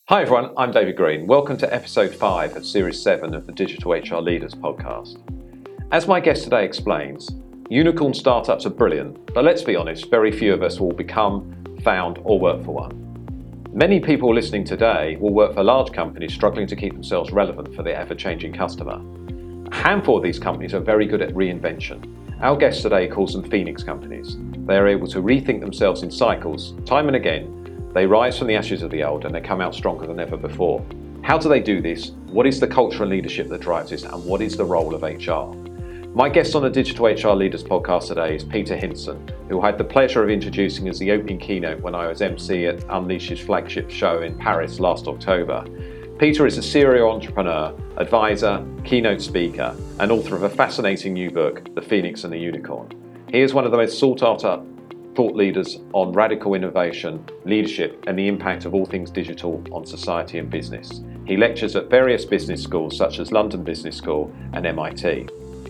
Hi everyone, I'm David Green. Welcome to episode 5 of series 7 of the Digital HR Leaders podcast. As my guest today explains, unicorn startups are brilliant, but let's be honest, very few of us will become, found or work for one. Many people listening today will work for large companies struggling to keep themselves relevant for their ever-changing customer. A handful of these companies are very good at reinvention. Our guest today calls them Phoenix companies. They are able to rethink themselves in cycles, time and again. They rise from the ashes of the old and they come out stronger than ever before. How do they do this? What is the culture and leadership that drives this? And what is the role of HR? My guest on the Digital HR Leaders podcast today is Peter Hinson, who I had the pleasure of introducing as the opening keynote when I was MC at Unleash's flagship show in Paris last October. Peter is a serial entrepreneur, advisor, keynote speaker, and author of a fascinating new book, The Phoenix and the Unicorn. He is one of the most sought after thought leaders on radical innovation, leadership, and the impact of all things digital on society and business. He lectures at various business schools such as London Business School and MIT.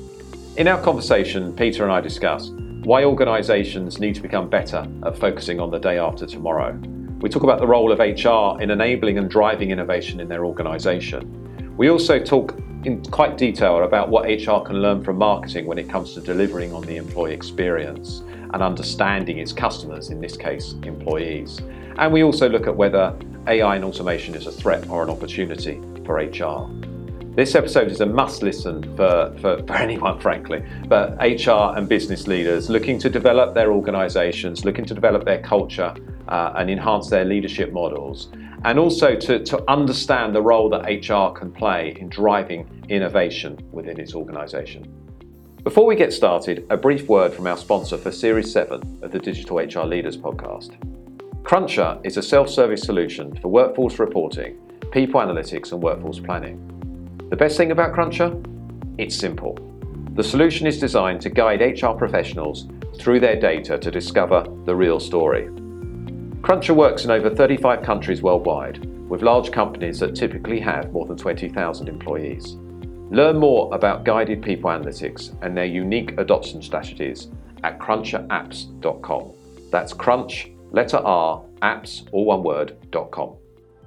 In our conversation, Peter and I discuss why organisations need to become better at focusing on the day after tomorrow. We talk about the role of HR in enabling and driving innovation in their organisation. We also talk in quite detail about what HR can learn from marketing when it comes to delivering on the employee experience and understanding its customers, in this case, employees. And we also look at whether AI and automation is a threat or an opportunity for HR. This episode is a must listen for anyone, frankly, but HR and business leaders looking to develop their organizations, looking to develop their culture and enhance their leadership models, and also to understand the role that HR can play in driving innovation within its organization. Before we get started, a brief word from our sponsor for Series 7 of the Digital HR Leaders podcast. Cruncher is a self-service solution for workforce reporting, people analytics and workforce planning. The best thing about Cruncher? It's simple. The solution is designed to guide HR professionals through their data to discover the real story. Cruncher works in over 35 countries worldwide, with large companies that typically have more than 20,000 employees. Learn more about guided people analytics and their unique adoption strategies at cruncherapps.com. That's crunch, letter R, apps, all one word, .com.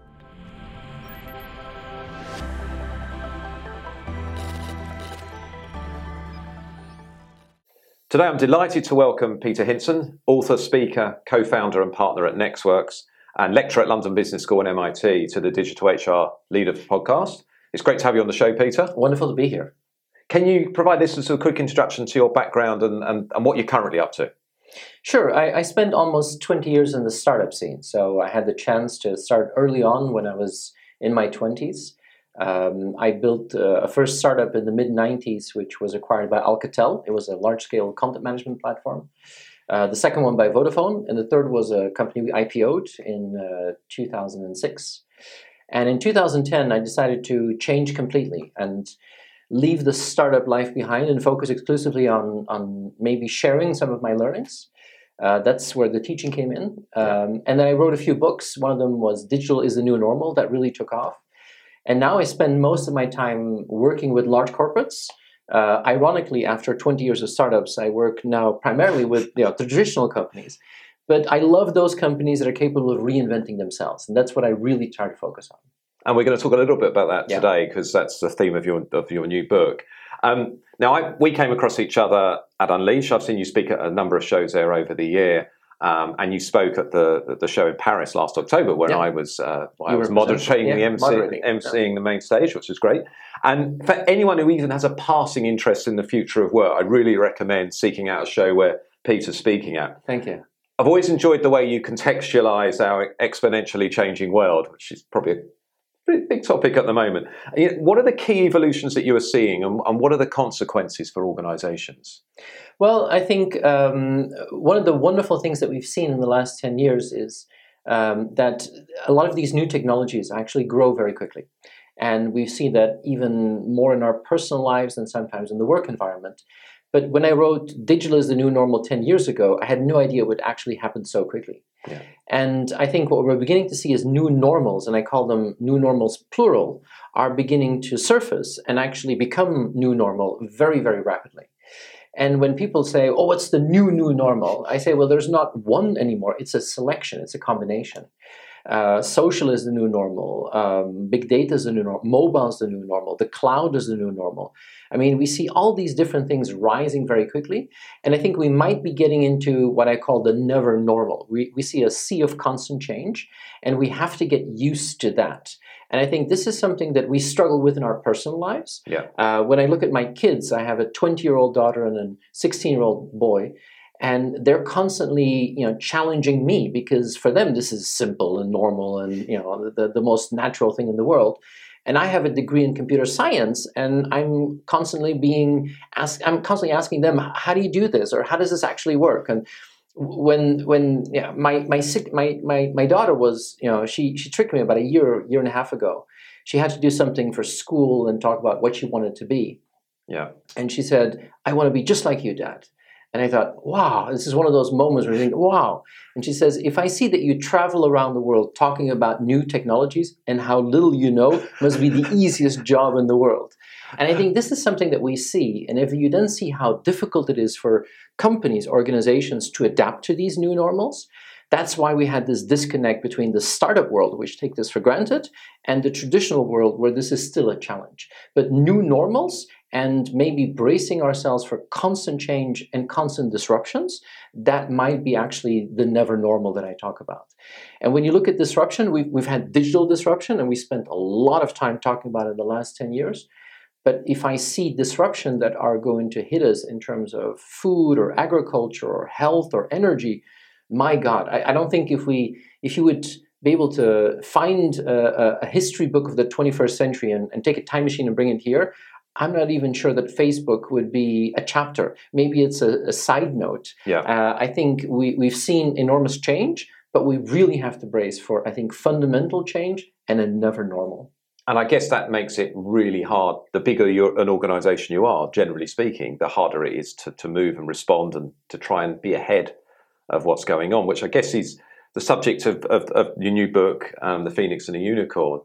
Today I'm delighted to welcome Peter Hinson, author, speaker, co-founder and partner at Nextworks and lecturer at London Business School and MIT, to the Digital HR Leaders podcast. It's great to have you on the show, Peter. Wonderful to be here. Can you provide listeners with a quick introduction to your background and what you're currently up to? Sure. I spent almost 20 years in the startup scene. So I had the chance to start early on when I was in my 20s. I built a first startup in the mid-90s, which was acquired by Alcatel. It was a large-scale content management platform. The second one by Vodafone. And the third was a company we IPO'd in 2006. And in 2010, I decided to change completely and leave the startup life behind and focus exclusively on maybe sharing some of my learnings. That's where the teaching came in. And then I wrote a few books. One of them was Digital is the New Normal. That really took off. And now I spend most of my time working with large corporates. Ironically, after 20 years of startups, I work now primarily with traditional companies. But I love those companies that are capable of reinventing themselves. And that's what I really try to focus on. And we're going to talk a little bit about that today, because that's the theme of your new book. We came across each other at Unleash. I've seen you speak at a number of shows there over the year. And you spoke at the show in Paris last October when I was moderating emceeing the main stage, which was great. And for anyone who even has a passing interest in the future of work, I'd really recommend seeking out a show where Peter's speaking at. Thank you. I've always enjoyed the way you contextualise our exponentially changing world, which is probably a pretty big topic at the moment. What are the key evolutions that you are seeing, and what are the consequences for organisations? Well, I think one of the wonderful things that we've seen in the last 10 years is that a lot of these new technologies actually grow very quickly. And we've seen that even more in our personal lives than sometimes in the work environment. But when I wrote Digital is the New Normal 10 years ago, I had no idea it would actually happen so quickly. Yeah. And I think what we're beginning to see is new normals, and I call them new normals plural, are beginning to surface and actually become new normal very, very rapidly. And when people say, oh, what's the new normal? I say, well, there's not one anymore. It's a selection. It's a combination. Social is the new normal. Big data is the new normal. Mobile is the new normal. The cloud is the new normal. I mean, we see all these different things rising very quickly. And I think we might be getting into what I call the never normal. We see a sea of constant change, and we have to get used to that. And I think this is something that we struggle with in our personal lives. Yeah. When I look at my kids, I have a 20-year-old daughter and a 16-year-old boy. And they're constantly, challenging me, because for them this is simple and normal and the most natural thing in the world. And I have a degree in computer science, and I'm constantly asking them, how do you do this, or how does this actually work? And when my daughter was, she tricked me about a year and a half ago. She had to do something for school and talk about what she wanted to be. Yeah. And she said, "I want to be just like you, Dad." And I thought, wow, this is one of those moments where you think, wow. And she says, "If I see that you travel around the world talking about new technologies and how little you know, must be the easiest job in the world." And I think this is something that we see. And if you then see how difficult it is for companies, organizations to adapt to these new normals, that's why we had this disconnect between the startup world, which take this for granted, and the traditional world, where this is still a challenge. But new normals, and maybe bracing ourselves for constant change and constant disruptions, that might be actually the never normal that I talk about. And when you look at disruption, we've had digital disruption, and we spent a lot of time talking about it in the last 10 years. But if I see disruption that are going to hit us in terms of food or agriculture or health or energy, my God, I don't think if you would be able to find a history book of the 21st century and take a time machine and bring it here, I'm not even sure that Facebook would be a chapter. Maybe it's a side note. Yeah. I think we've seen enormous change, but we really have to brace for, I think, fundamental change and a never normal. And I guess that makes it really hard. The bigger an organization you are, generally speaking, the harder it is to move and respond and to try and be ahead of what's going on, which I guess is the subject of your new book, The Phoenix and the Unicorn.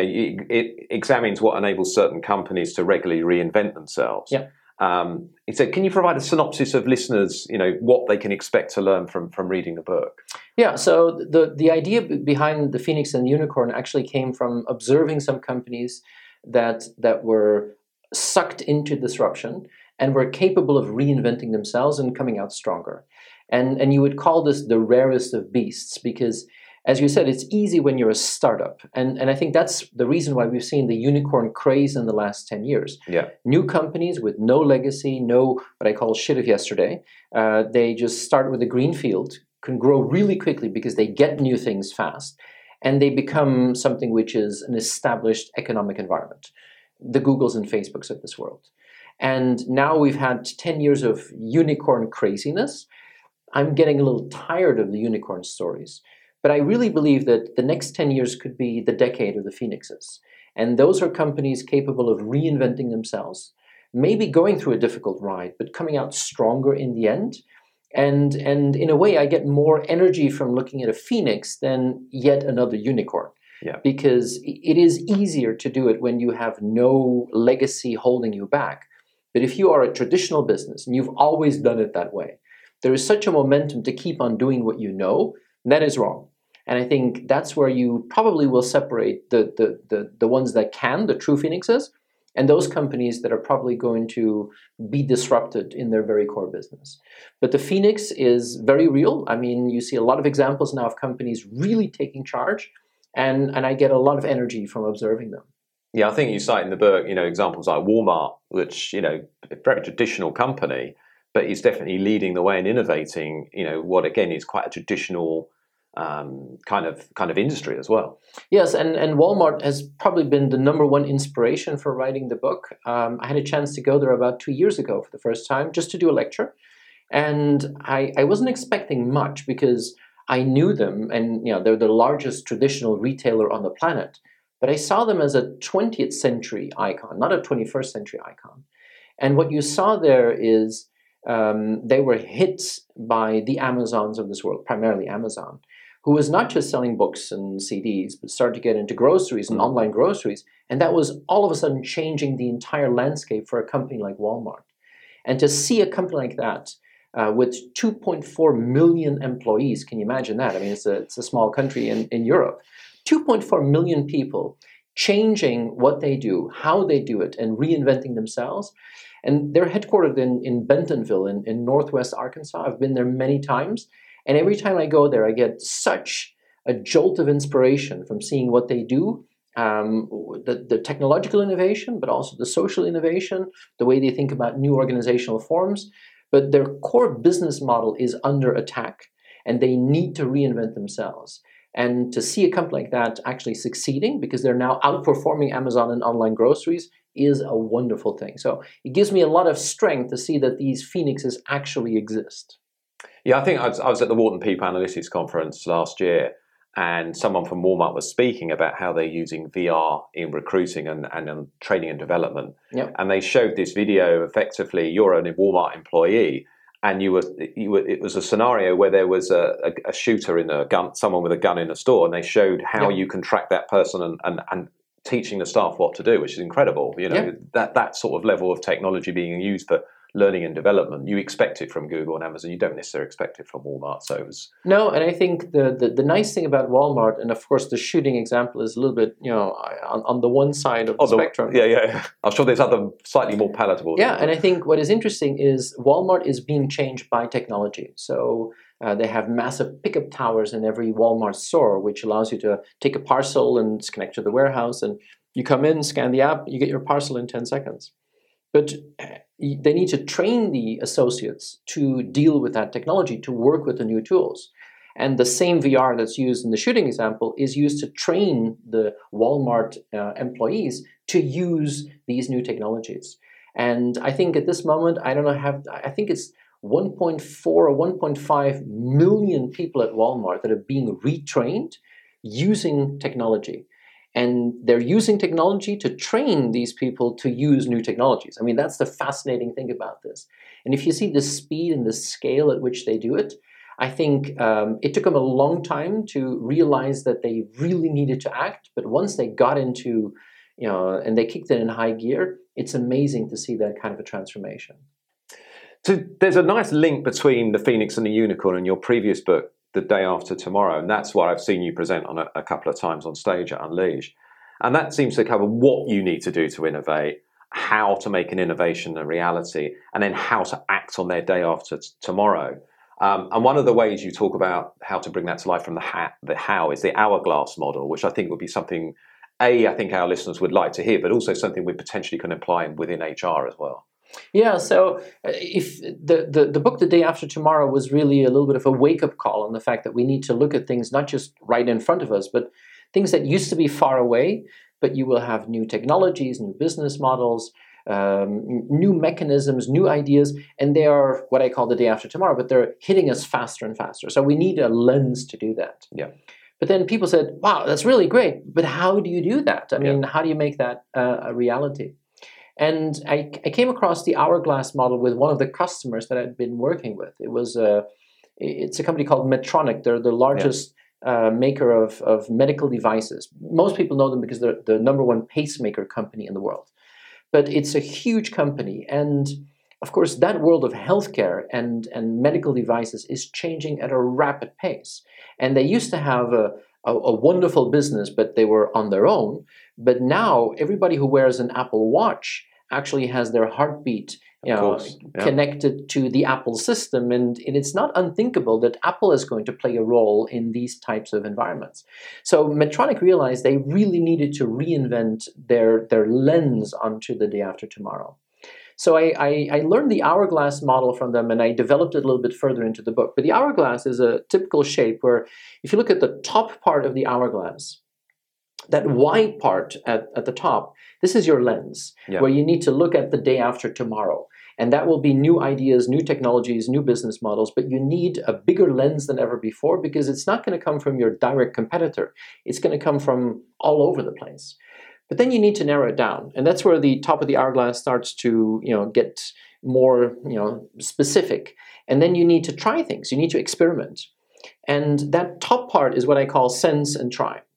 It examines what enables certain companies to regularly reinvent themselves. Yeah. It said, can you provide a synopsis of listeners, what they can expect to learn from reading the book? Yeah, so the idea behind The Phoenix and the Unicorn actually came from observing some companies that were sucked into disruption and were capable of reinventing themselves and coming out stronger. And you would call this the rarest of beasts, because, as you said, it's easy when you're a startup. And I think that's the reason why we've seen the unicorn craze in the last 10 years. Yeah. New companies with no legacy, no what I call shit of yesterday. They just start with a green field, can grow really quickly because they get new things fast, and they become something which is an established economic environment. The Googles and Facebooks of this world. And now we've had 10 years of unicorn craziness. I'm getting a little tired of the unicorn stories. But I really believe that the next 10 years could be the decade of the phoenixes. And those are companies capable of reinventing themselves, maybe going through a difficult ride, but coming out stronger in the end. And in a way, I get more energy from looking at a phoenix than yet another unicorn. Yeah. Because it is easier to do it when you have no legacy holding you back. But if you are a traditional business and you've always done it that way, there is such a momentum to keep on doing what you know, that is wrong. And I think that's where you probably will separate the ones that can, the true phoenixes, and those companies that are probably going to be disrupted in their very core business. But the phoenix is very real. I mean, you see a lot of examples now of companies really taking charge, and I get a lot of energy from observing them. Yeah, I think you cite in the book, examples like Walmart, which, a very traditional company, but is definitely leading the way and innovating, what again is quite a traditional kind of industry as well. Yes, and Walmart has probably been the number one inspiration for writing the book. I had a chance to go there about 2 years ago for the first time, just to do a lecture. And I wasn't expecting much because I knew them, and they're the largest traditional retailer on the planet. But I saw them as a 20th century icon, not a 21st century icon. And what you saw there is they were hit by the Amazons of this world, primarily Amazon, who was not just selling books and CDs, but started to get into groceries and online groceries. And that was all of a sudden changing the entire landscape for a company like Walmart. And to see a company like that with 2.4 million employees. Can you imagine that? I mean, it's a small country in Europe. 2.4 million people changing what they do, how they do it, and reinventing themselves. And they're headquartered in Bentonville in Northwest Arkansas. I've been there many times. And every time I go there, I get such a jolt of inspiration from seeing what they do, the technological innovation, but also the social innovation, the way they think about new organizational forms. But their core business model is under attack, and they need to reinvent themselves. And to see a company like that actually succeeding, because they're now outperforming Amazon in online groceries, is a wonderful thing. So it gives me a lot of strength to see that these phoenixes actually exist. Yeah, I think I was at the Wharton People Analytics Conference last year, and someone from Walmart was speaking about how they're using VR in recruiting and training and development. Yep. And they showed this video. Effectively, you're a Walmart employee, and it was a scenario where there was a shooter in a gun, someone with a gun in a store, and they showed how you can track that person and teaching the staff what to do, which is incredible. You know, that sort of level of technology being used for learning and development. You expect it from Google and Amazon. You don't necessarily expect it from Walmart. So it was... No, and I think the nice thing about Walmart, and of course the shooting example is a little bit, on the one side of the spectrum. Yeah. I'm sure there's other slightly more palatable. Yeah, and I think what is interesting is Walmart is being changed by technology. So they have massive pickup towers in every Walmart store, which allows you to take a parcel and it's connected to the warehouse, and you come in, scan the app, you get your parcel in 10 seconds. But they need to train the associates to deal with that technology, to work with the new tools. And the same VR that's used in the shooting example is used to train the Walmart employees to use these new technologies. And I think at this moment, I think it's 1.4 or 1.5 million people at Walmart that are being retrained using technology. And they're using technology to train these people to use new technologies. I mean, that's the fascinating thing about this. And if you see the speed and the scale at which they do it, I think it took them a long time to realize that they really needed to act. But once they got into, and they kicked it in high gear, it's amazing to see that kind of a transformation. So there's a nice link between the Phoenix and the Unicorn in your previous book, The Day After Tomorrow, and that's what I've seen you present on a couple of times on stage at Unleash. And that seems to cover what you need to do to innovate, how to make an innovation a reality, and then how to act on their day after tomorrow. And one of the ways you talk about how to bring that to life from the how is the hourglass model, which I think would be something, I think our listeners would like to hear, but also something we potentially can apply within HR as well. Yeah, so if the book The Day After Tomorrow was really a little bit of a wake-up call on the fact that we need to look at things not just right in front of us, but things that used to be far away, but you will have new technologies, new business models, new mechanisms, new ideas, and they are what I call the day after tomorrow, but they're hitting us faster and faster. So we need a lens to do that. Yeah. But then people said, wow, that's really great, but how do you do that? I mean, how do you make that a reality? And I came across the hourglass model with one of the customers that I'd been working with. It's a company called Medtronic. They're the largest maker of medical devices. Most people know them because they're the number one pacemaker company in the world. But it's a huge company. And of course, that world of healthcare and medical devices is changing at a rapid pace. And they used to have a wonderful business, but they were on their own. But now everybody who wears an Apple Watch actually has their heartbeat connected to the Apple system. And it's not unthinkable that Apple is going to play a role in these types of environments. So Medtronic realized they really needed to reinvent their lens onto the day after tomorrow. So I learned the hourglass model from them, and I developed it a little bit further into the book. But the hourglass is a typical shape where if you look at the top part of the hourglass, that wide part at the top, this is your lens, where you need to look at the day after tomorrow. And that will be new ideas, new technologies, new business models, but you need a bigger lens than ever before because it's not going to come from your direct competitor. It's going to come from all over the place. But then you need to narrow it down. And that's where the top of the hourglass starts to, get more, specific. And then you need to try things. You need to experiment. And that top part is what I call sense and try.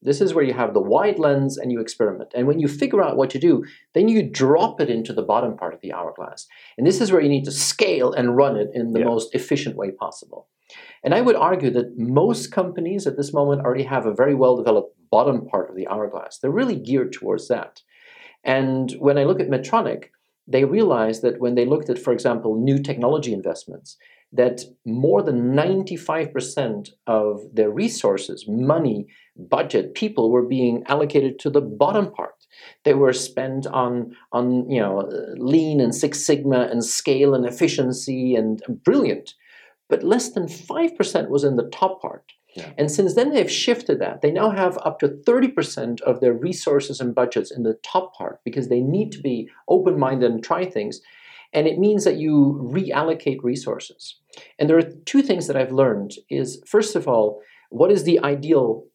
This is where you have the wide lens and you experiment. And when you figure out what to do, then you drop it into the bottom part of the hourglass. And this is where you need to scale and run it in the most efficient way possible. And I would argue that most companies at this moment already have a very well-developed bottom part of the hourglass. They're really geared towards that. And when I look at Medtronic, they realized that when they looked at, for example, new technology investments, that more than 95% of their resources, money, budget, people were being allocated to the bottom part. They were spent on lean and Six Sigma and scale and efficiency and brilliant. But less than 5% was in the top part. Yeah. And since then they've shifted that. They now have up to 30% of their resources and budgets in the top part because they need to be open-minded and try things. And it means that you reallocate resources. And there are two things that I've learned is, first of all, what is the ideal,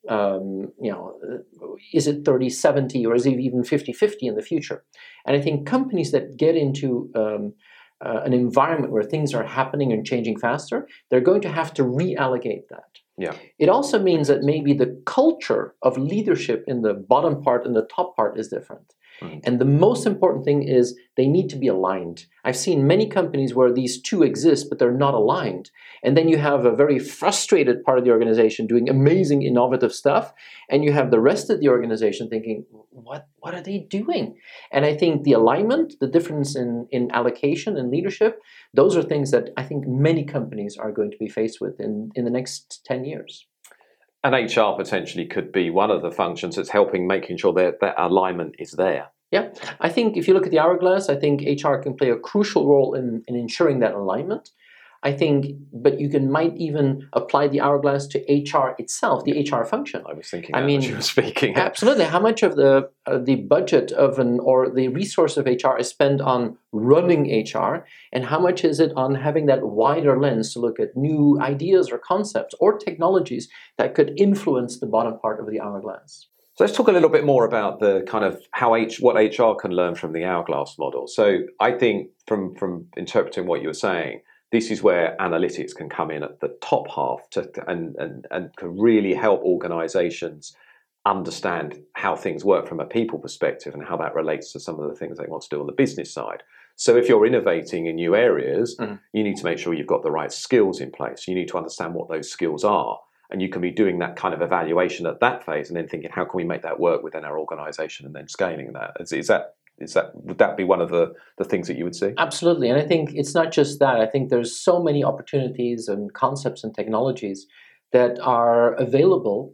is it 30-70 or is it even 50-50 in the future? And I think companies that get into an environment where things are happening and changing faster, they're going to have to reallocate that. Yeah. It also means that maybe the culture of leadership in the bottom part and the top part is different. Mm-hmm. And the most important thing is they need to be aligned. I've seen many companies where these two exist, but they're not aligned. And then you have a very frustrated part of the organization doing amazing, innovative stuff. And you have the rest of the organization thinking, what are they doing? And I think the alignment, the difference in allocation and leadership, those are things that I think many companies are going to be faced with in the next 10 years. And HR potentially could be one of the functions that's helping making sure that alignment is there. Yeah, I think if you look at the hourglass, I think HR can play a crucial role in ensuring that alignment. I think, but you might even apply the hourglass to HR itself, the HR function. I was thinking that as you were speaking. Absolutely. How much of the budget or the resource of HR is spent on running HR, and how much is it on having that wider lens to look at new ideas or concepts or technologies that could influence the bottom part of the hourglass? So let's talk a little bit more about the kind of what HR can learn from the hourglass model. So I think from interpreting what you were saying, this is where analytics can come in at the top half and can really help organizations understand how things work from a people perspective and how that relates to some of the things they want to do on the business side. So if you're innovating in new areas, you need to make sure you've got the right skills in place. You need to understand what those skills are. And you can be doing that kind of evaluation at that phase and then thinking, how can we make that work within our organization and then scaling that? Would that be one of the things that you would see? Absolutely. And I think it's not just that. I think there's so many opportunities and concepts and technologies that are available,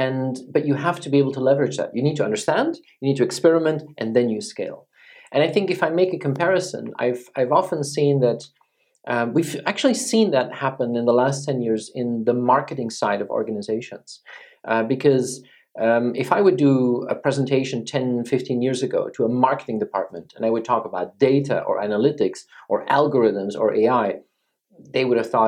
but you have to be able to leverage that. You need to understand, you need to experiment, and then you scale. And I think if I make a comparison, I've often seen that we've actually seen that happen in the last 10 years in the marketing side of organizations. Because if I would do a presentation 10, 15 years ago to a marketing department, and I would talk about data or analytics or algorithms or AI, they would have thought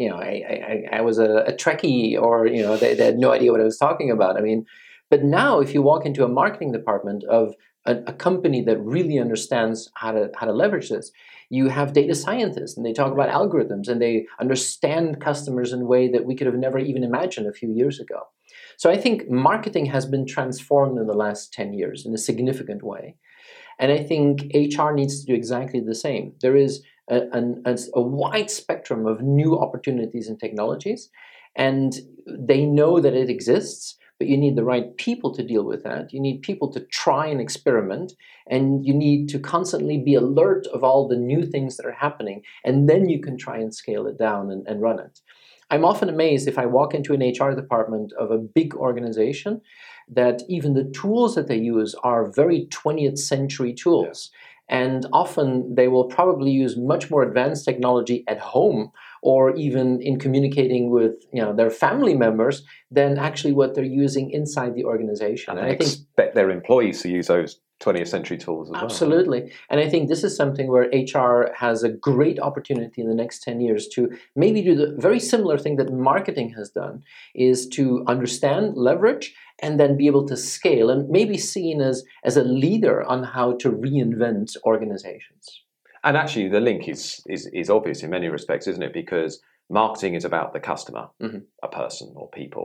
I was a Trekkie, or they had no idea what I was talking about. But now if you walk into a marketing department of a company that really understands how to leverage this, you have data scientists and they talk about algorithms and they understand customers in a way that we could have never even imagined a few years ago. So I think marketing has been transformed in the last 10 years in a significant way. And I think HR needs to do exactly the same. There is a wide spectrum of new opportunities and technologies, and they know that it exists, but you need the right people to deal with that. You need people to try and experiment, and you need to constantly be alert of all the new things that are happening, and then you can try and scale it down and run it. I'm often amazed if I walk into an HR department of a big organization that even the tools that they use are very 20th century tools. Yeah. And often they will probably use much more advanced technology at home or even in communicating with their family members than actually what they're using inside the organization. And I expect their employees to use those 20th century tools as well. Absolutely. And I think this is something where HR has a great opportunity in the next 10 years to maybe do the very similar thing that marketing has done, is to understand, leverage, and then be able to scale and maybe seen as a leader on how to reinvent organizations. And actually the link is obvious in many respects, isn't it? Because marketing is about the customer, a person or people.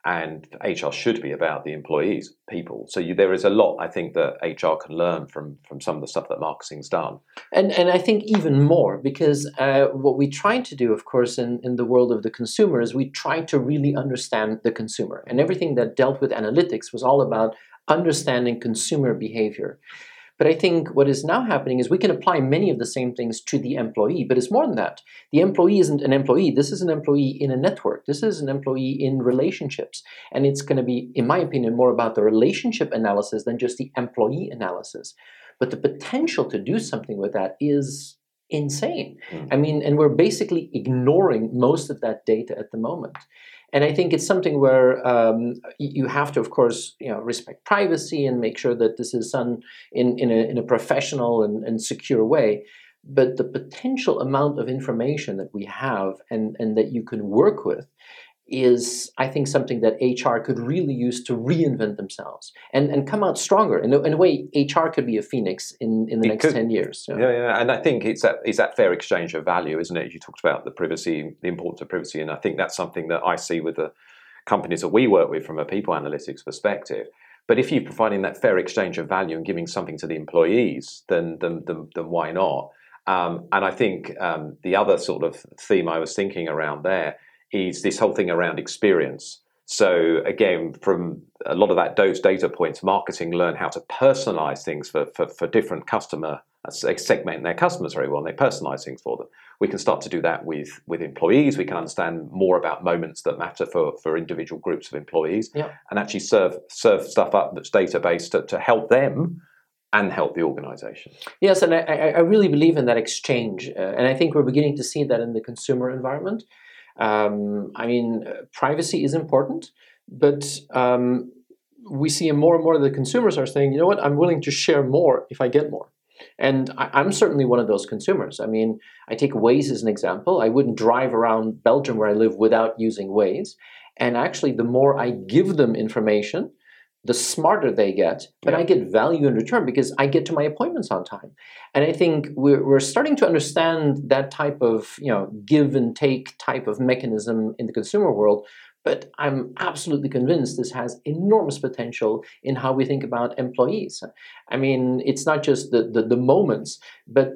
and HR should be about the employees, people. So there is a lot, I think, that HR can learn from some of the stuff that marketing's done. And I think even more, because what we try to do, of course, in the world of the consumer is we try to really understand the consumer. And everything that dealt with analytics was all about understanding consumer behavior. But I think what is now happening is we can apply many of the same things to the employee, but it's more than that. The employee isn't an employee. This is an employee in a network. This is an employee in relationships. And it's going to be, in my opinion, more about the relationship analysis than just the employee analysis. But the potential to do something with that is insane. I mean, and we're basically ignoring most of that data at the moment. And I think it's something where you have to, of course, respect privacy and make sure that this is done in a professional and secure way. But the potential amount of information that we have and that you can work with is, I think, something that HR could really use to reinvent themselves and come out stronger. In a way, HR could be a phoenix in the next 10 years. So. Yeah, and I think it's that fair exchange of value, isn't it? You talked about the privacy, the importance of privacy, and I think that's something that I see with the companies that we work with from a people analytics perspective. But if you're providing that fair exchange of value and giving something to the employees, then why not? And I think the other sort of theme I was thinking around there is this whole thing around experience. So again, from a lot of those data points, marketing learn how to personalize things for different customer, segment their customers very well, and they personalize things for them. We can start to do that with employees. We can understand more about moments that matter for individual groups of employees, and actually serve stuff up that's data-based to help them and help the organization. Yes, and I really believe in that exchange. And I think we're beginning to see that in the consumer environment. I mean, privacy is important, but we see more and more the consumers are saying, you know what, I'm willing to share more if I get more. And I'm certainly one of those consumers. I mean, I take Waze as an example. I wouldn't drive around Belgium where I live without using Waze. And actually, the more I give them information, the smarter they get, but I get value in return because I get to my appointments on time. And I think we're starting to understand that type of give and take type of mechanism in the consumer world. But I'm absolutely convinced this has enormous potential in how we think about employees. I mean, it's not just the moments, but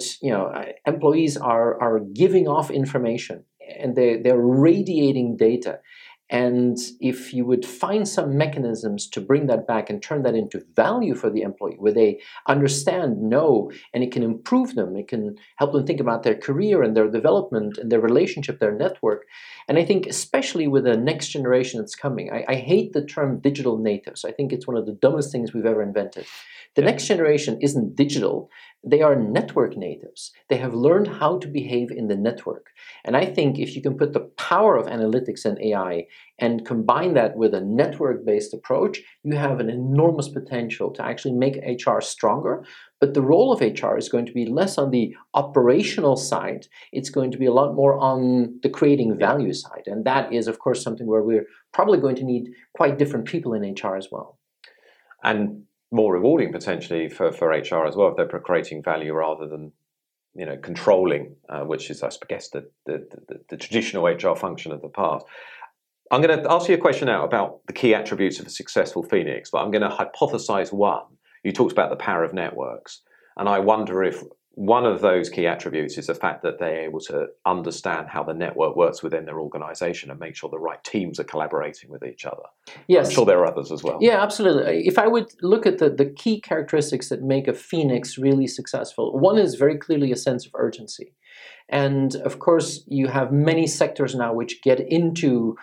employees are giving off information and they're radiating data. And if you would find some mechanisms to bring that back and turn that into value for the employee, where they understand, know, and it can improve them, it can help them think about their career and their development and their relationship, their network. And I think especially with the next generation that's coming, I hate the term digital natives. I think it's one of the dumbest things we've ever invented. The next generation isn't digital. They are network natives. They have learned how to behave in the network. And I think if you can put the power of analytics and AI and combine that with a network-based approach, you have an enormous potential to actually make HR stronger. But the role of HR is going to be less on the operational side. It's going to be a lot more on the creating value side. And that is, of course, something where we're probably going to need quite different people in HR as well. And more rewarding potentially for HR as well if they're creating value rather than controlling, which is I guess the traditional HR function of the past. I'm going to ask you a question now about the key attributes of a successful Phoenix, but I'm going to hypothesize one. You talked about the power of networks, and I wonder if one of those key attributes is the fact that they're able to understand how the network works within their organization and make sure the right teams are collaborating with each other. Yes. I'm sure there are others as well. Yeah, absolutely. If I would look at the key characteristics that make a Phoenix really successful, one is very clearly a sense of urgency. And of course, you have many sectors now which get into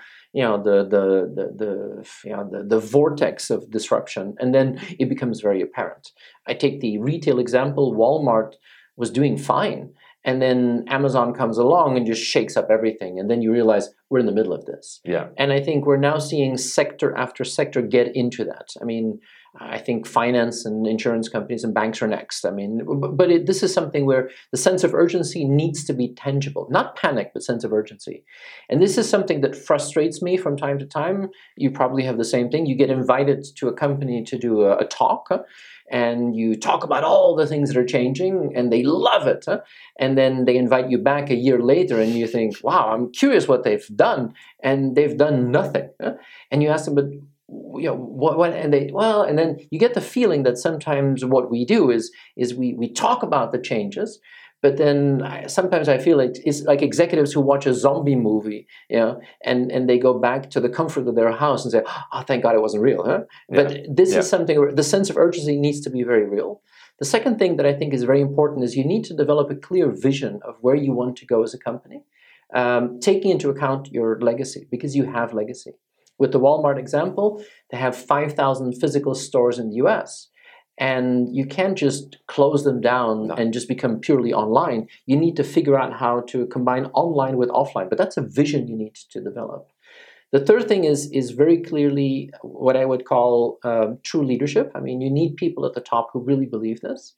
the vortex of disruption, and then it becomes very apparent. I take the retail example. Walmart was doing fine, and then Amazon comes along and just shakes up everything, and then you realize we're in the middle of this. Yeah. And I think we're now seeing sector after sector get into that. I mean, I think finance and insurance companies and banks are next. I mean, but this is something where the sense of urgency needs to be tangible, not panic, but sense of urgency. And this is something that frustrates me from time to time. You probably have the same thing. You get invited to a company to do a talk, and you talk about all the things that are changing, and they love it. And then they invite you back a year later, and you think, wow, I'm curious what they've done, and they've done nothing. And you ask them, but what, and they, well, and then you get the feeling that sometimes what we do is we talk about the changes, but then sometimes I feel like it's like executives who watch a zombie movie, and they go back to the comfort of their house and say, oh, thank God it wasn't real, huh? Yeah. But this is something where the sense of urgency needs to be very real. The second thing that I think is very important is you need to develop a clear vision of where you want to go as a company, taking into account your legacy, because you have legacy. With the Walmart example, they have 5,000 physical stores in the US. And you can't just close them down and just become purely online. You need to figure out how to combine online with offline. But that's a vision you need to develop. The third thing is very clearly what I would call true leadership. I mean, you need people at the top who really believe this.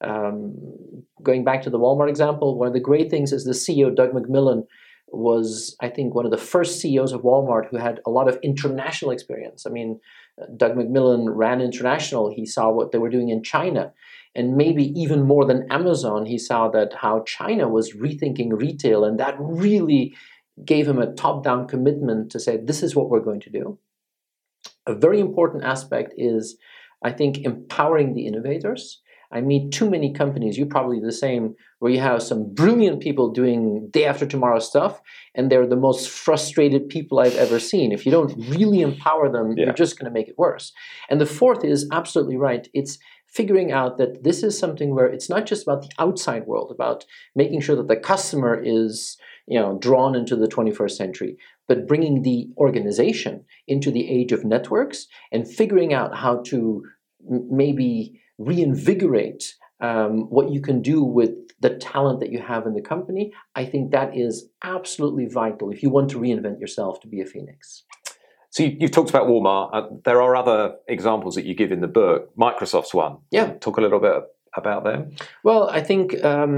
Going back to the Walmart example, one of the great things is the CEO, Doug McMillon, was, I think, one of the first CEOs of Walmart who had a lot of international experience. I mean, Doug McMillon ran international. He saw what they were doing in China. And maybe even more than Amazon, he saw that how China was rethinking retail. And that really gave him a top-down commitment to say, this is what we're going to do. A very important aspect is, I think, empowering the innovators. I meet too many companies, you probably the same, where you have some brilliant people doing day after tomorrow stuff, and they're the most frustrated people I've ever seen. If you don't really empower them, you're just going to make it worse. And the fourth is absolutely right. It's figuring out that this is something where it's not just about the outside world, about making sure that the customer is, drawn into the 21st century, but bringing the organization into the age of networks and figuring out how to maybe reinvigorate what you can do with the talent that you have in the company. I think that is absolutely vital if you want to reinvent yourself to be a phoenix. So you've talked about Walmart. There are other examples that you give in the book. Microsoft's one. Yeah. Talk a little bit about them. Well, I think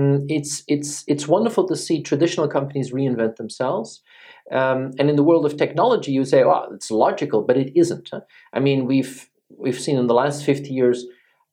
it's wonderful to see traditional companies reinvent themselves. And in the world of technology, you say, "Well, it's logical," but it isn't. I mean, we've seen in the last 50 years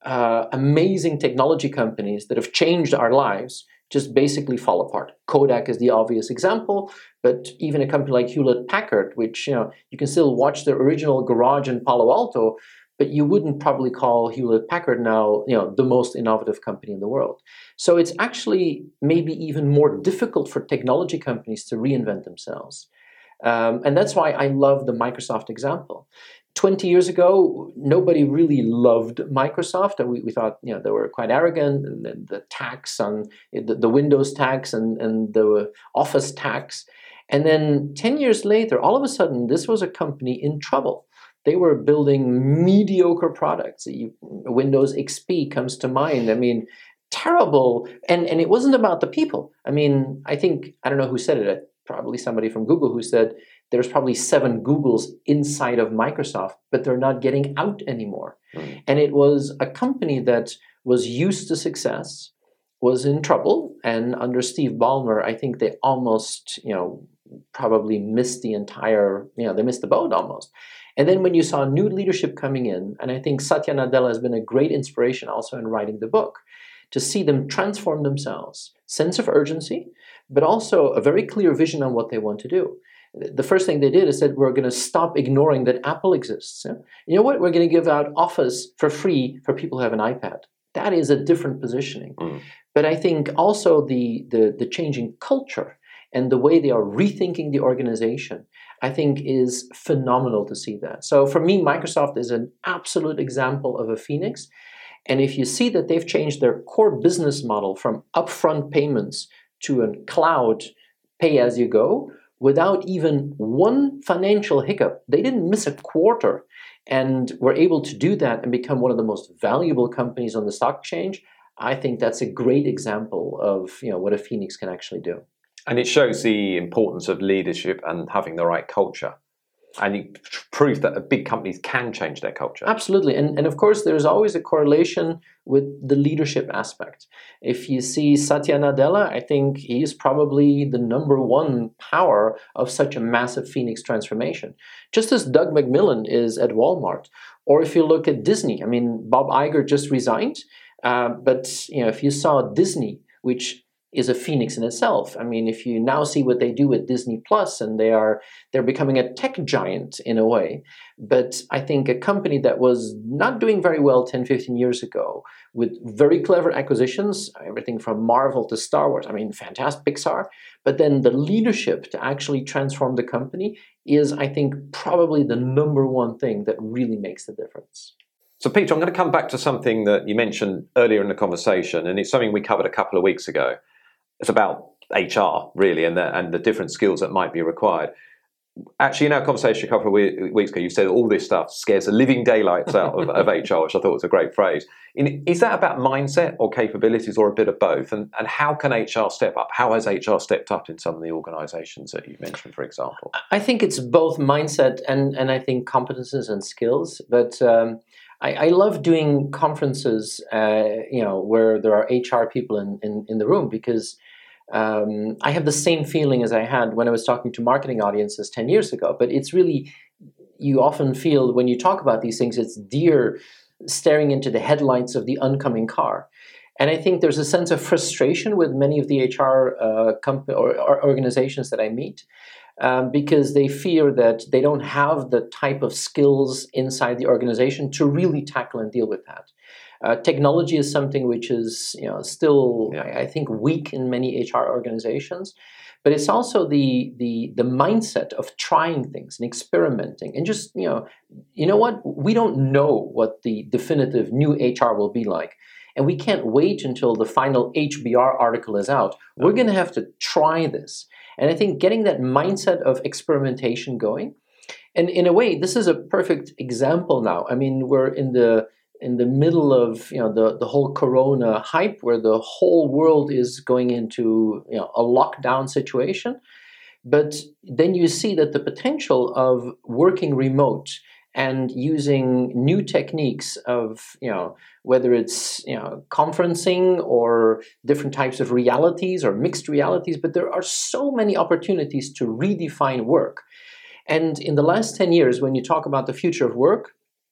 amazing technology companies that have changed our lives just basically fall apart. Kodak is the obvious example, but even a company like Hewlett-Packard, which you can still watch their original garage in Palo Alto, but you wouldn't probably call Hewlett-Packard now the most innovative company in the world. So it's actually maybe even more difficult for technology companies to reinvent themselves. And that's why I love the Microsoft example. 20 years ago, nobody really loved Microsoft. We thought they were quite arrogant, and the tax on the Windows tax and the Office tax. And then 10 years later, all of a sudden, this was a company in trouble. They were building mediocre products. Windows XP comes to mind. I mean, terrible. And it wasn't about the people. I mean, I don't know who said it, probably somebody from Google who said, there's probably 7 Googles inside of Microsoft, but they're not getting out anymore. Mm. And it was a company that was used to success, was in trouble, and under Steve Ballmer, I think they almost, probably missed the entire, they missed the boat almost. And then when you saw new leadership coming in, and I think Satya Nadella has been a great inspiration also in writing the book, to see them transform themselves, sense of urgency, but also a very clear vision on what they want to do. The first thing they did is said, we're going to stop ignoring that Apple exists. You know what? We're going to give out Office for free for people who have an iPad. That is a different positioning. Mm. But I think also the changing culture and the way they are rethinking the organization, I think is phenomenal to see that. So for me, Microsoft is an absolute example of a phoenix. And if you see that they've changed their core business model from upfront payments to a cloud pay-as-you-go, without even one financial hiccup. They didn't miss a quarter and were able to do that and become one of the most valuable companies on the stock exchange. I think that's a great example of what a phoenix can actually do. And it shows the importance of leadership and having the right culture. And you prove that big companies can change their culture. Absolutely. And of course, there's always a correlation with the leadership aspect. If you see Satya Nadella, I think he is probably the number one power of such a massive Phoenix transformation. Just as Doug McMillon is at Walmart. Or if you look at Disney, I mean, Bob Iger just resigned. But if you saw Disney, which is a phoenix in itself. I mean, if you now see what they do with Disney Plus, and they're becoming a tech giant in a way. But I think a company that was not doing very well 10, 15 years ago, with very clever acquisitions, everything from Marvel to Star Wars, I mean, fantastic, Pixar, but then the leadership to actually transform the company is, I think, probably the number one thing that really makes the difference. So, Peter, I'm going to come back to something that you mentioned earlier in the conversation, and it's something we covered a couple of weeks ago. It's about HR, really, and the different skills that might be required. Actually, in our conversation a couple of weeks ago, you said all this stuff scares the living daylights out of HR, which I thought was a great phrase. Is that about mindset or capabilities, or a bit of both? And how can HR step up? How has HR stepped up in some of the organizations that you mentioned, for example? I think it's both mindset and I think competences and skills. But I love doing conferences, where there are HR people in the room, because I have the same feeling as I had when I was talking to marketing audiences 10 years ago. But it's really, you often feel when you talk about these things, it's deer staring into the headlights of the oncoming car. And I think there's a sense of frustration with many of the HR or organizations that I meet, because they fear that they don't have the type of skills inside the organization to really tackle and deal with that. Technology is something which is still, I think, weak in many HR organizations, but it's also the mindset of trying things and experimenting and just, you know what, we don't know what the definitive new HR will be like. And we can't wait until the final HBR article is out. We're going to have to try this. And I think getting that mindset of experimentation going, and in a way, this is a perfect example now. I mean, we're in the middle of the whole Corona hype, where the whole world is going into a lockdown situation. But then you see that the potential of working remote and using new techniques of whether it's conferencing or different types of realities or mixed realities, but there are so many opportunities to redefine work. And in the last 10 years, when you talk about the future of work,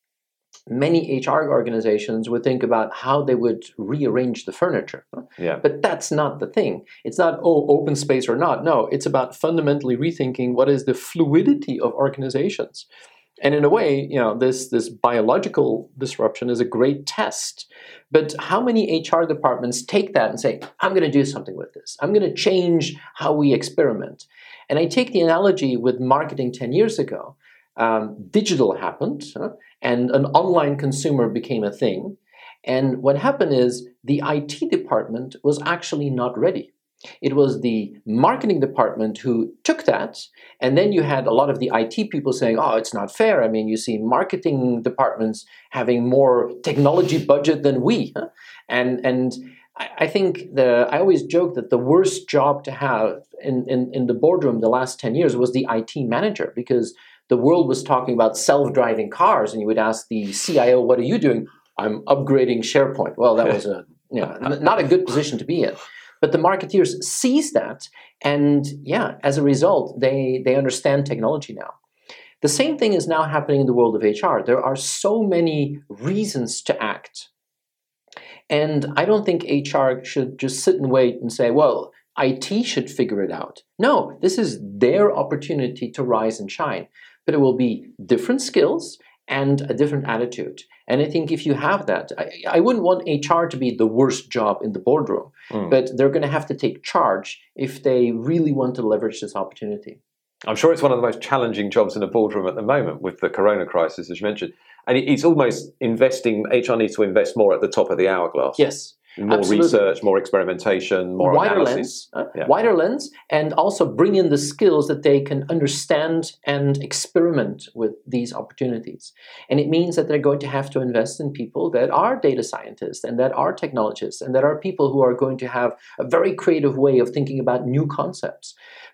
many HR organizations would think about how they would rearrange the furniture. Yeah. But that's not the thing. It's not, open space or not. No, it's about fundamentally rethinking what is the fluidity of organizations. And in a way, this biological disruption is a great test. But how many HR departments take that and say, I'm going to do something with this. I'm going to change how we experiment. And I take the analogy with marketing 10 years ago. Digital happened, and an online consumer became a thing. And what happened is the IT department was actually not ready. It was the marketing department who took that, and then you had a lot of the IT people saying, it's not fair. I mean, you see marketing departments having more technology budget than we. And I think I always joke that the worst job to have in the boardroom the last 10 years was the IT manager, because the world was talking about self-driving cars, and you would ask the CIO, what are you doing? I'm upgrading SharePoint. Well, that was not a good position to be in. But the marketeers seized that, and as a result, they understand technology now. The same thing is now happening in the world of HR. There are so many reasons to act. And I don't think HR should just sit and wait and say, well, IT should figure it out. No, this is their opportunity to rise and shine. But it will be different skills and a different attitude. And I think if you have that, I wouldn't want HR to be the worst job in the boardroom, but they're going to have to take charge if they really want to leverage this opportunity. I'm sure it's one of the most challenging jobs in the boardroom at the moment with the Corona crisis, as you mentioned. And it's almost HR needs to invest more at the top of the hourglass. Yes. More absolutely. Research, more experimentation, more analysis. Wider lens, and also bring in the skills that they can understand and experiment with these opportunities. And it means that they're going to have to invest in people that are data scientists and that are technologists and that are people who are going to have a very creative way of thinking about new concepts.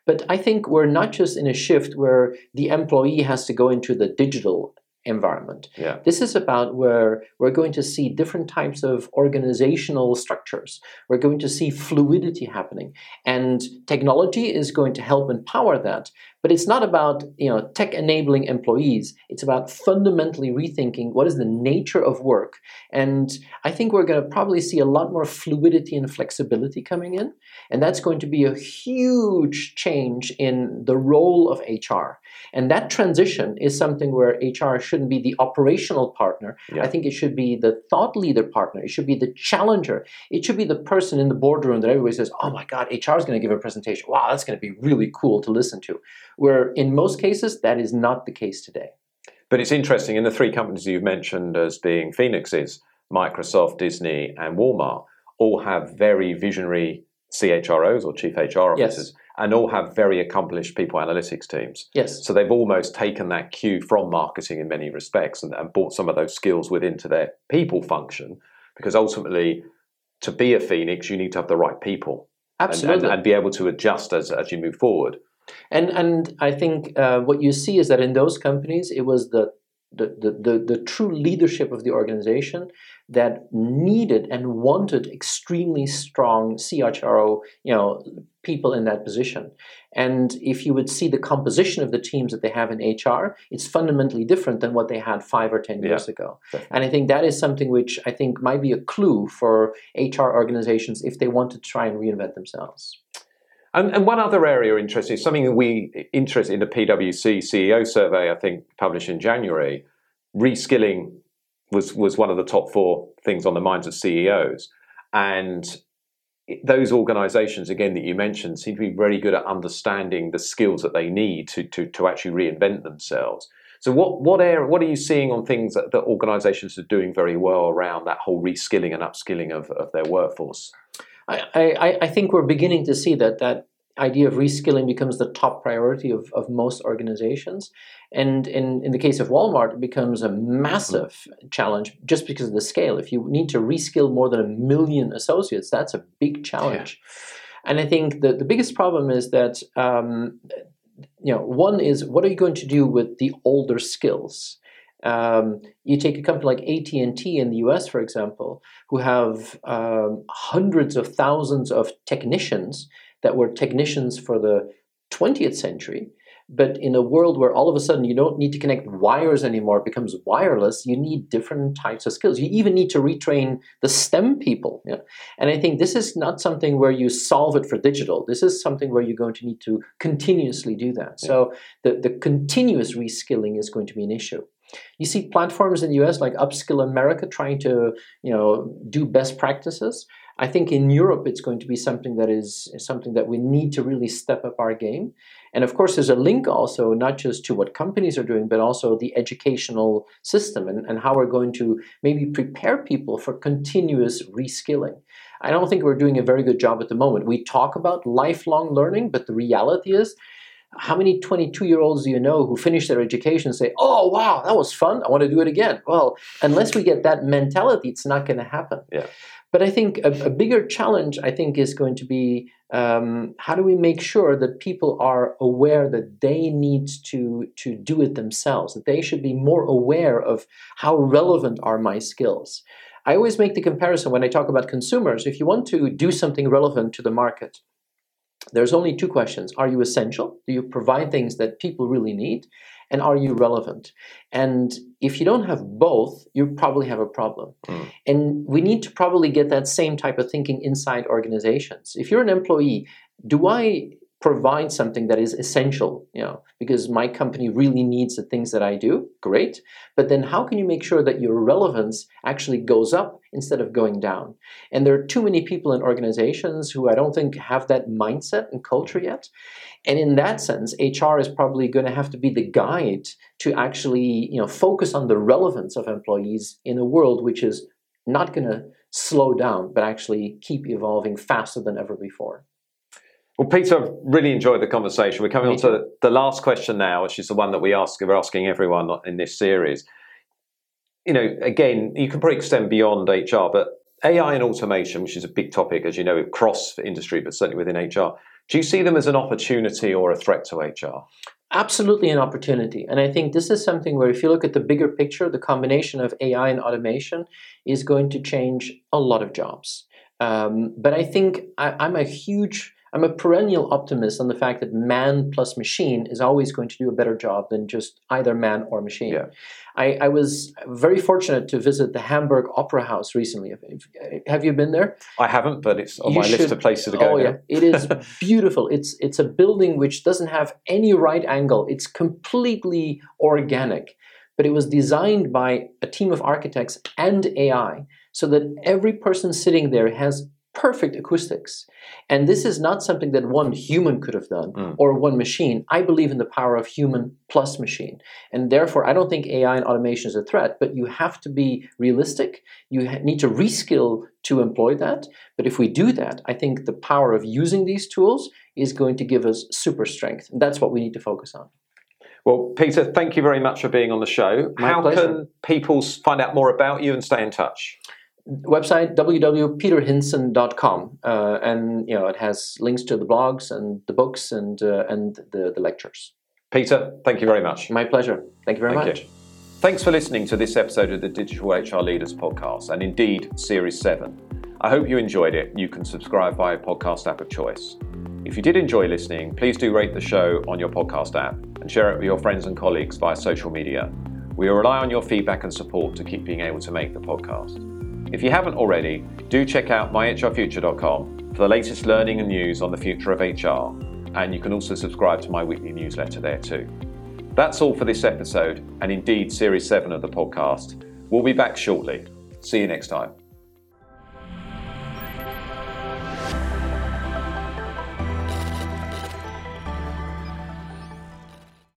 But I think we're not just in a shift where the employee has to go into the digital environment. Yeah. This is about where we're going to see different types of organizational structures. We're going to see fluidity happening, and technology is going to help empower that. But it's not about tech enabling employees. It's about fundamentally rethinking what is the nature of work. And I think we're going to probably see a lot more fluidity and flexibility coming in. And that's going to be a huge change in the role of HR. And that transition is something where HR shouldn't be the operational partner. Yeah. I think it should be the thought leader partner. It should be the challenger. It should be the person in the boardroom that everybody says, oh my God, HR is going to give a presentation. Wow, that's going to be really cool to listen to. Where in most cases, that is not the case today. But it's interesting, in the three companies you've mentioned as being Phoenixes, Microsoft, Disney, and Walmart, all have very visionary CHROs or chief HR officers, Yes. and all have very accomplished people analytics teams. Yes. So they've almost taken that cue from marketing in many respects and brought some of those skills into their people function, because ultimately, to be a Phoenix, you need to have the right people. Absolutely. And be able to adjust as you move forward. And I think what you see is that in those companies, it was the true leadership of the organization that needed and wanted extremely strong CHRO, people in that position. And if you would see the composition of the teams that they have in HR, it's fundamentally different than what they had 5 or 10 years ago. Definitely. And I think that is something which I think might be a clue for HR organizations if they want to try and reinvent themselves. And one other area interesting, something that we interested in the PwC CEO survey, I think, published in January, reskilling was one of the top 4 things on the minds of CEOs. And those organizations, again, that you mentioned, seem to be very good at understanding the skills that they need to actually reinvent themselves. So what are you seeing on things that organizations are doing very well around that whole reskilling and upskilling of their workforce? I think we're beginning to see that idea of reskilling becomes the top priority of most organizations. And in the case of Walmart, it becomes a massive challenge just because of the scale. If you need to reskill more than 1 million associates, that's a big challenge. Yeah. And I think the biggest problem is that, one is, what are you going to do with the older skills? You take a company like AT&T in the US, for example, who have hundreds of thousands of technicians that were technicians for the 20th century. But in a world where all of a sudden you don't need to connect wires anymore, it becomes wireless, you need different types of skills. You even need to retrain the STEM people. Yeah? And I think this is not something where you solve it for digital. This is something where you're going to need to continuously do that. Yeah. So the continuous reskilling is going to be an issue. You see platforms in the US like Upskill America trying to, do best practices. I think in Europe it's going to be something that we need to really step up our game. And of course, there's a link also not just to what companies are doing, but also the educational system and how we're going to maybe prepare people for continuous reskilling. I don't think we're doing a very good job at the moment. We talk about lifelong learning, but the reality is, how many 22-year-olds do you know who finish their education and say, oh, wow, that was fun, I want to do it again? Well, unless we get that mentality, it's not going to happen. Yeah. But I think a bigger challenge, is going to be how do we make sure that people are aware that they need to do it themselves, that they should be more aware of how relevant are my skills. I always make the comparison when I talk about consumers. If you want to do something relevant to the market, there's only 2 questions. Are you essential? Do you provide things that people really need? And are you relevant? And if you don't have both, you probably have a problem. And we need to probably get that same type of thinking inside organizations. If you're an employee, do I provide something that is essential, because my company really needs the things that I do? Great. But then how can you make sure that your relevance actually goes up instead of going down? And there are too many people in organizations who I don't think have that mindset and culture yet. And in that sense, HR is probably going to have to be the guide to actually, focus on the relevance of employees in a world which is not going to slow down, but actually keep evolving faster than ever before. Well, Peter, I've really enjoyed the conversation. We're coming on to the last question now, which is the one that we're asking everyone in this series. Again, you can probably extend beyond HR, but AI and automation, which is a big topic, as you know, across industry, but certainly within HR, Do you see them as an opportunity or a threat to HR? Absolutely an opportunity. And I think this is something where if you look at the bigger picture, the combination of AI and automation is going to change a lot of jobs. But I think I'm a perennial optimist on the fact that man plus machine is always going to do a better job than just either man or machine. Yeah. I was very fortunate to visit the Hamburg Opera House recently. Have you been there? I haven't, but it's on my list of places to go. Oh yeah, it is beautiful. It's a building which doesn't have any right angle. It's completely organic, but it was designed by a team of architects and AI, so that every person sitting there has perfect acoustics. And this is not something that one human could have done or one machine. I believe in the power of human plus machine. And therefore, I don't think AI and automation is a threat, but you have to be realistic. You need to reskill to employ that. But if we do that, I think the power of using these tools is going to give us super strength. And that's what we need to focus on. Well, Peter, thank you very much for being on the show. How can people find out more about you and stay in touch? Website www.peterhinson.com, and it has links to the blogs and the books and the lectures. Peter, thank you very much. My pleasure. Thank you very much. Thanks for listening to this episode of the Digital HR Leaders podcast, and indeed Series 7. I hope you enjoyed it. You can subscribe via podcast app of choice. If you did enjoy listening, please do rate the show on your podcast app and share it with your friends and colleagues via social media. We rely on your feedback and support to keep being able to make the podcast. If you haven't already, do check out myhrfuture.com for the latest learning and news on the future of HR, and you can also subscribe to my weekly newsletter there too. That's all for this episode, and indeed Series 7 of the podcast. We'll be back shortly. See you next time.